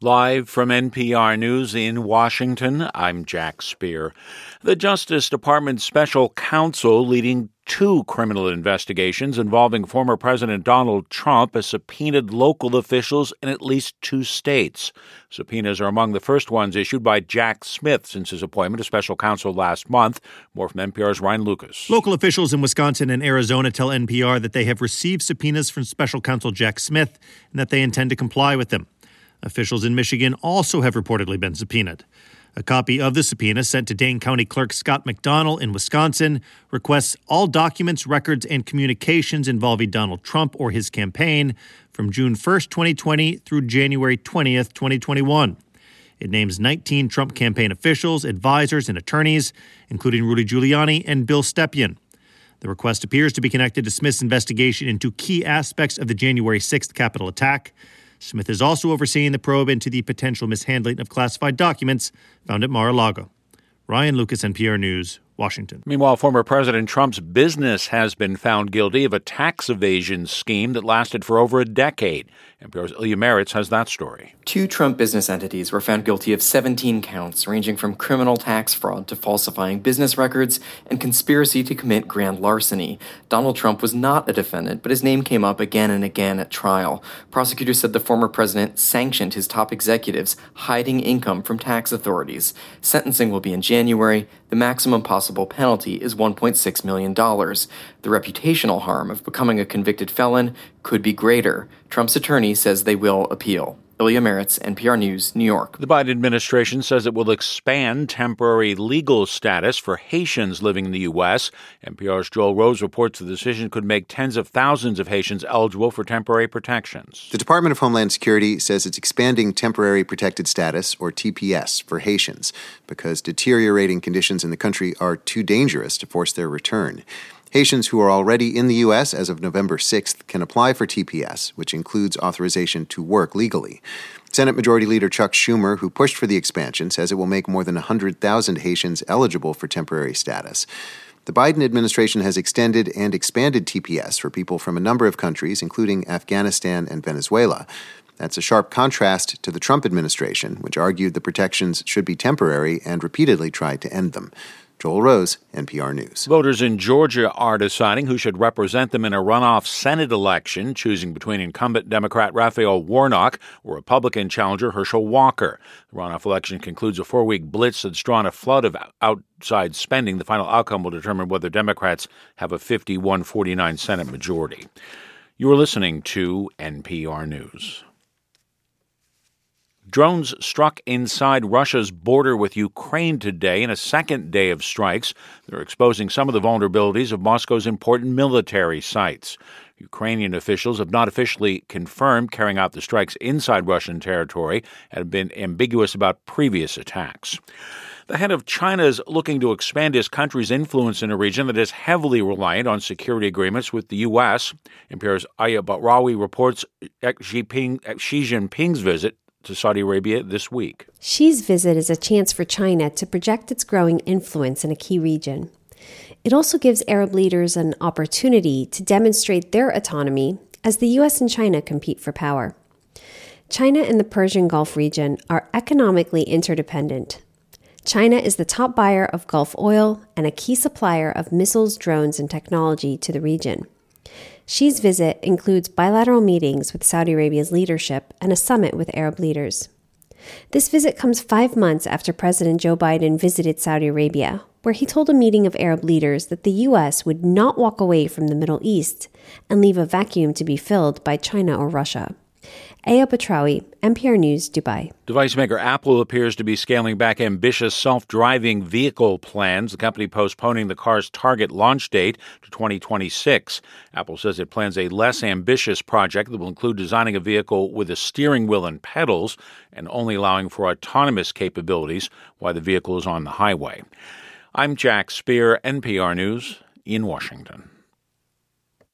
Live from NPR News in Washington, I'm Jack Speer. The Justice Department special counsel leading two criminal investigations involving former President Donald Trump has subpoenaed local officials in at least two states. Subpoenas are among the first ones issued by Jack Smith since his appointment as special counsel last month. More from NPR's Ryan Lucas. Local officials in Wisconsin and Arizona tell NPR that they have received subpoenas from special counsel Jack Smith and that they intend to comply with them. Officials in Michigan also have reportedly been subpoenaed. A copy of the subpoena sent to Dane County Clerk Scott McDonnell in Wisconsin requests all documents, records, and communications involving Donald Trump or his campaign from June 1st, 2020 through January 20th, 2021. It names 19 Trump campaign officials, advisors, and attorneys, including Rudy Giuliani and Bill Stepien. The request appears to be connected to Smith's investigation into key aspects of the January 6th Capitol attack. Smith is also overseeing the probe into the potential mishandling of classified documents found at Mar-a-Lago. Ryan Lucas, NPR News, Washington. Meanwhile, former President Trump's business has been found guilty of a tax evasion scheme that lasted for over a decade. NPR's Ilya Meritz has that story. Two Trump business entities were found guilty of 17 counts, ranging from criminal tax fraud to falsifying business records and conspiracy to commit grand larceny. Donald Trump was not a defendant, but his name came up again and again at trial. Prosecutors said the former president sanctioned his top executives, hiding income from tax authorities. Sentencing will be in January. The maximum possible penalty is $1.6 million. The reputational harm of becoming a convicted felon could be greater. Trump's attorney says they will appeal. Ilya Meritz, NPR News, New York. The Biden administration says it will expand temporary legal status for Haitians living in the U.S. NPR's Joel Rose reports the decision could make tens of thousands of Haitians eligible for temporary protections. The Department of Homeland Security says it's expanding temporary protected status, or TPS, for Haitians because deteriorating conditions in the country are too dangerous to force their return. Haitians who are already in the U.S. as of November 6th can apply for TPS, which includes authorization to work legally. Senate Majority Leader Chuck Schumer, who pushed for the expansion, says it will make more than 100,000 Haitians eligible for temporary status. The Biden administration has extended and expanded TPS for people from a number of countries, including Afghanistan and Venezuela. That's a sharp contrast to the Trump administration, which argued the protections should be temporary and repeatedly tried to end them. Joel Rose, NPR News. Voters in Georgia are deciding who should represent them in a runoff Senate election, choosing between incumbent Democrat Raphael Warnock or Republican challenger Herschel Walker. The runoff election concludes a 4-week blitz that's drawn a flood of outside spending. The final outcome will determine whether Democrats have a 51-49 Senate majority. You are listening to NPR News. Drones struck inside Russia's border with Ukraine today in a second day of strikes. They're exposing some of the vulnerabilities of Moscow's important military sites. Ukrainian officials have not officially confirmed carrying out the strikes inside Russian territory and have been ambiguous about previous attacks. The head of China is looking to expand his country's influence in a region that is heavily reliant on security agreements with the U.S. NPR's Aya Batrawi reports Xi Jinping's visit to Saudi Arabia this week. Xi's visit is a chance for China to project its growing influence in a key region. It also gives Arab leaders an opportunity to demonstrate their autonomy as the U.S. and China compete for power. China and the Persian Gulf region are economically interdependent. China is the top buyer of Gulf oil and a key supplier of missiles, drones, and technology to the region. Xi's visit includes bilateral meetings with Saudi Arabia's leadership and a summit with Arab leaders. This visit comes 5 months after President Joe Biden visited Saudi Arabia, where he told a meeting of Arab leaders that the U.S. would not walk away from the Middle East and leave a vacuum to be filled by China or Russia. Aya Batrawi, NPR News, Dubai. Device maker Apple appears to be scaling back ambitious self-driving vehicle plans, the company postponing the car's target launch date to 2026. Apple says it plans a less ambitious project that will include designing a vehicle with a steering wheel and pedals and only allowing for autonomous capabilities while the vehicle is on the highway. I'm Jack Speer, NPR News in Washington.